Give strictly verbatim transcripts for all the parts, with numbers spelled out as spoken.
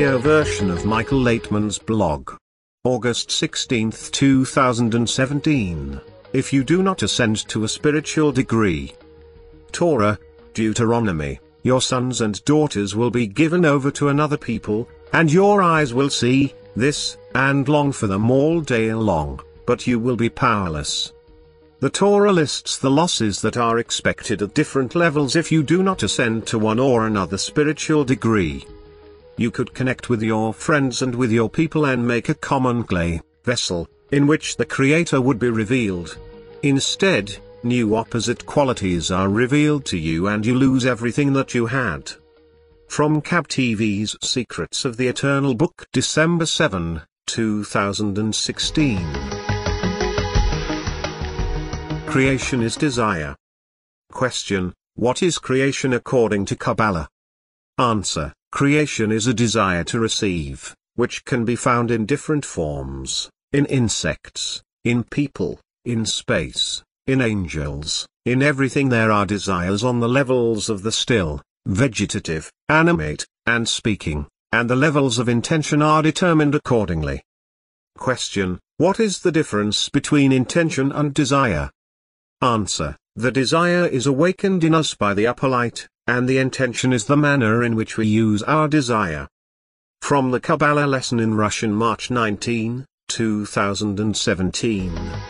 audio version of Michael Laitman's blog. August sixteenth two thousand seventeen. If you do not ascend to a spiritual degree. Torah, Deuteronomy, your sons and daughters will be given over to another people, and your eyes will see this, and long for them all day long, but you will be powerless. The Torah lists the losses that are expected at different levels if you do not ascend to one or another spiritual degree. You could connect with your friends and with your people and make a common clay vessel, in which the Creator would be revealed. Instead, new opposite qualities are revealed to you and you lose everything that you had. From C A B T V's Secrets of the Eternal Book, December seventh, two thousand sixteen. Creation is desire. Question: what is creation according to Kabbalah? Answer: creation is a desire to receive, which can be found in different forms, in insects, in people, in space, in angels, in everything. There are desires on the levels of the still, vegetative, animate, and speaking, and the levels of intention are determined accordingly. Question: what is the difference between intention and desire? Answer: the desire is awakened in us by the upper light, and the intention is the manner in which we use our desire. From the Kabbalah lesson in Russian, March nineteenth, two thousand seventeen.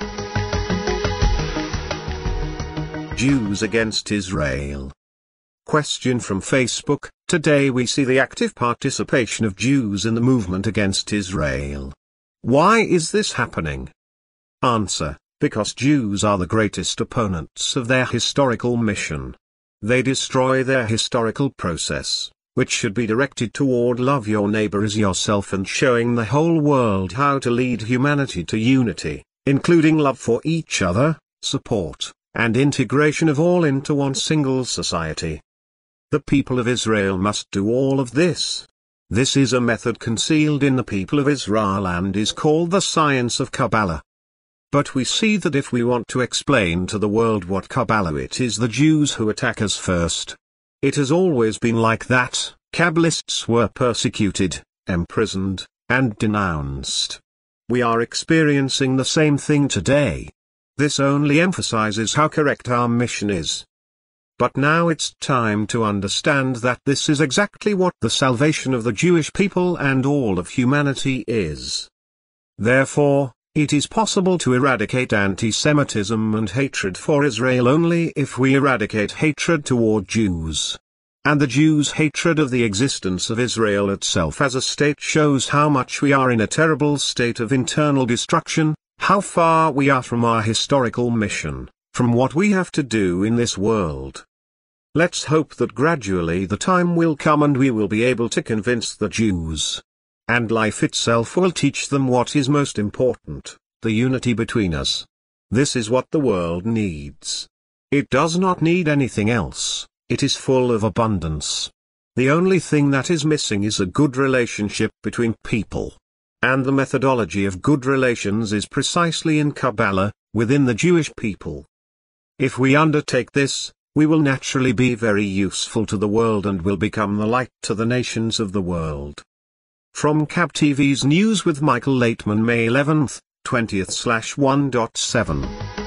Jews against Israel. Question from Facebook: today we see the active participation of Jews in the movement against Israel. Why is this happening? Answer: because Jews are the greatest opponents of their historical mission. They destroy their historical process, which should be directed toward love your neighbor as yourself and showing the whole world how to lead humanity to unity, including love for each other, support, and integration of all into one single society. The people of Israel must do all of this. This is a method concealed in the people of Israel and is called the science of Kabbalah. But we see that if we want to explain to the world what Kabbalah it is, the Jews who attack us first. It has always been like that. Kabbalists were persecuted, imprisoned, and denounced. We are experiencing the same thing today. This only emphasizes how correct our mission is. But now it's time to understand that this is exactly what the salvation of the Jewish people and all of humanity is. Therefore, it is possible to eradicate anti-Semitism and hatred for Israel only if we eradicate hatred toward Jews. And the Jews' hatred of the existence of Israel itself as a state shows how much we are in a terrible state of internal destruction, how far we are from our historical mission, from what we have to do in this world. Let's hope that gradually the time will come and we will be able to convince the Jews. And life itself will teach them what is most important, the unity between us. This is what the world needs. It does not need anything else, it is full of abundance. The only thing that is missing is a good relationship between people. And the methodology of good relations is precisely in Kabbalah, within the Jewish people. If we undertake this, we will naturally be very useful to the world and will become the light to the nations of the world. From C A B T V's News with Michael Laitman, May eleventh, twentieth slash one point seven.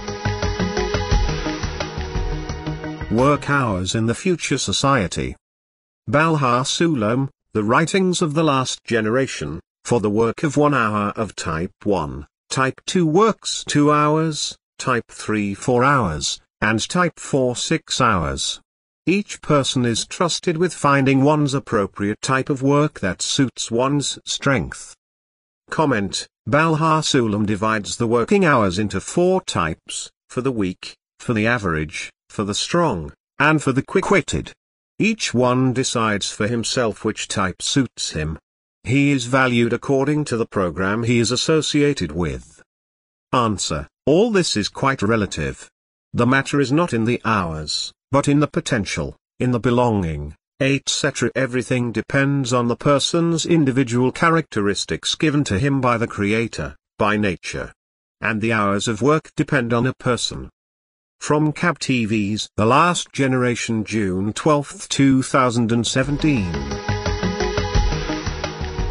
Work hours in the future society. Baal HaSulam, The Writings of the Last Generation, for the work of one hour of Type one, Type two works two hours, Type three four hours, and Type four six hours. Each person is trusted with finding one's appropriate type of work that suits one's strength. Comment: Baal HaSulam divides the working hours into four types, for the weak, for the average, for the strong, and for the quick-witted. Each one decides for himself which type suits him. He is valued according to the program he is associated with. Answer: all this is quite relative. The matter is not in the hours, but in the potential, in the belonging, et cetera. Everything depends on the person's individual characteristics given to him by the Creator, by nature. And the hours of work depend on a person. From C A B T V's The Last Generation, June twelfth two thousand seventeen.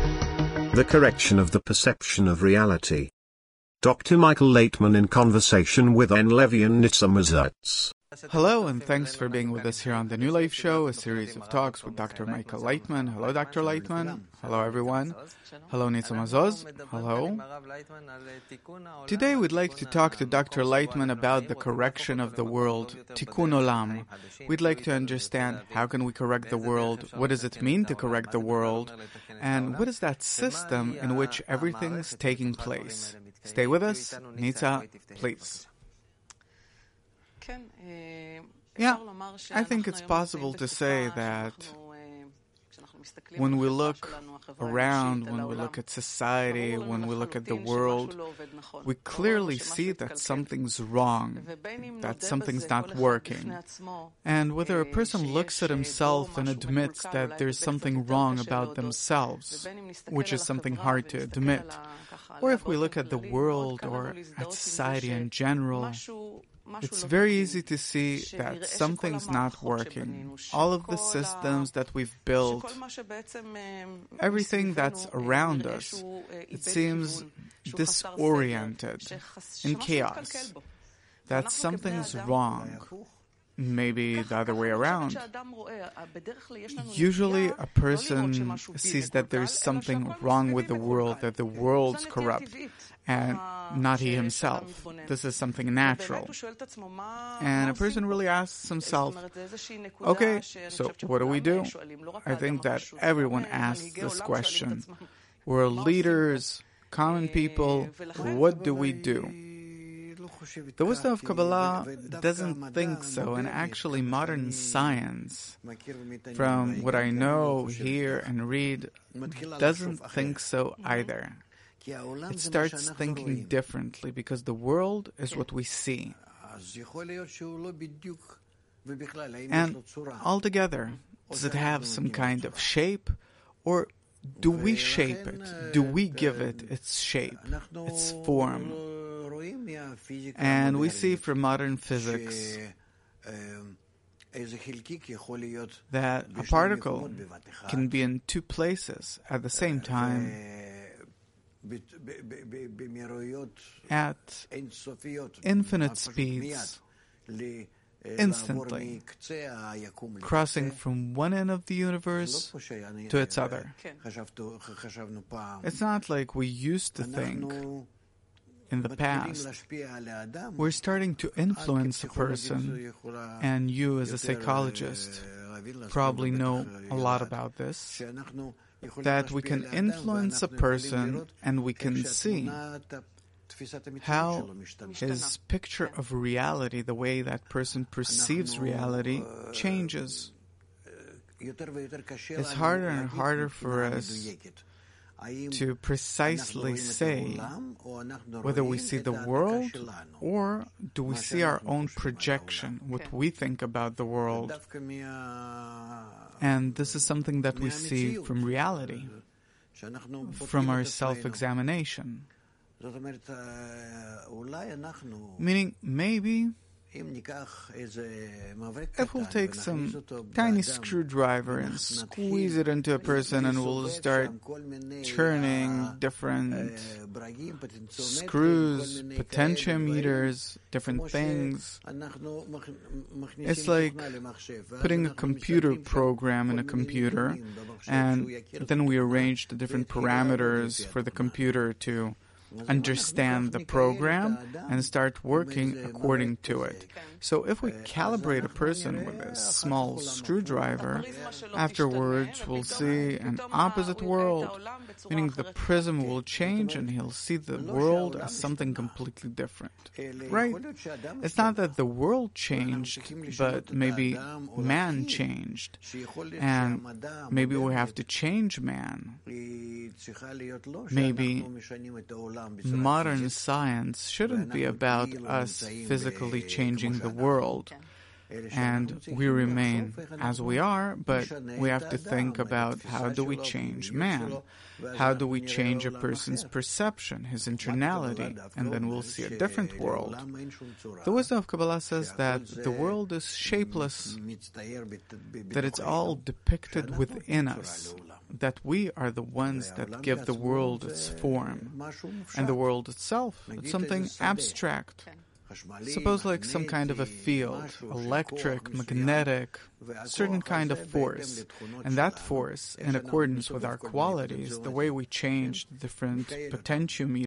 the correction of the perception of reality. Doctor Michael Laitman in conversation with N. Levy and Nitza Mazutz. Hello, and thanks for being with us here on the New Life Show, a series of talks with Doctor Michael Laitman. Hello, Doctor Laitman. Hello, everyone. Hello, Nitza Mazutz. Hello. Today we'd like to talk to Doctor Laitman about the correction of the world, Tikkun Olam. We'd like to understand how can we correct the world, what does it mean to correct the world, and what is that system in which everything's taking place. Stay with us. Nitza, please. Yeah, I think it's possible to say that when we look around, when we look at society, when we look at the world, we clearly see that something's wrong, that something's not working. And whether a person looks at himself and admits that there's something wrong about themselves, which is something hard to admit, or if we look at the world or at society in general, it's very easy to see that something's not working. All of the systems that we've built, everything that's around us, it seems disoriented, in chaos, that something's wrong. Maybe the other way around. Usually a person sees that there's something wrong with the world, that the world's corrupt, and not he himself. This is something natural. And a person really asks himself, okay, so what do we do? I think that everyone asks this question. We're leaders, common people, what do we do? The wisdom of Kabbalah doesn't think so, and actually modern science, from what I know, hear, and read, doesn't think so either. It starts thinking differently because the world is what we see. And altogether, does it have some kind of shape, or do we shape it? Do we give it its shape, its form? And we see from modern physics that a particle can be in two places at the same time at infinite speeds, instantly, crossing from one end of the universe to its other. It's not like we used to think in the past. We're starting to influence a person, and you as a psychologist probably know a lot about this, that we can influence a person and we can see how his picture of reality, the way that person perceives reality, changes. It's harder and harder for us to precisely say whether we see the world or do we see our own projection, what we think about the world. And this is something that we see from reality, from our self-examination. Meaning, maybe if we'll take some tiny screwdriver and squeeze it into a person and we'll start turning different screws, potentiometers, different things, it's like putting a computer program in a computer, and then we arrange the different parameters for the computer to understand the program and start working according to it. So if we calibrate a person with a small screwdriver, afterwards we'll see an opposite world, meaning the prism will change and he'll see the world as something completely different. Right? It's not that the world changed, but maybe man changed. And maybe we have to change man. Maybe modern science shouldn't be about us physically changing the world, and we remain as we are, but we have to think about how do we change man? How do we change a person's perception, his internality, and then we'll see a different world. The wisdom of Kabbalah says that the world is shapeless, that it's all depicted within us, that we are the ones that give the world its form, and the world itself, it's something abstract. Suppose like some kind of a field, electric, magnetic, certain kind of force. And that force, in accordance with our qualities, the way we change different potentiometers,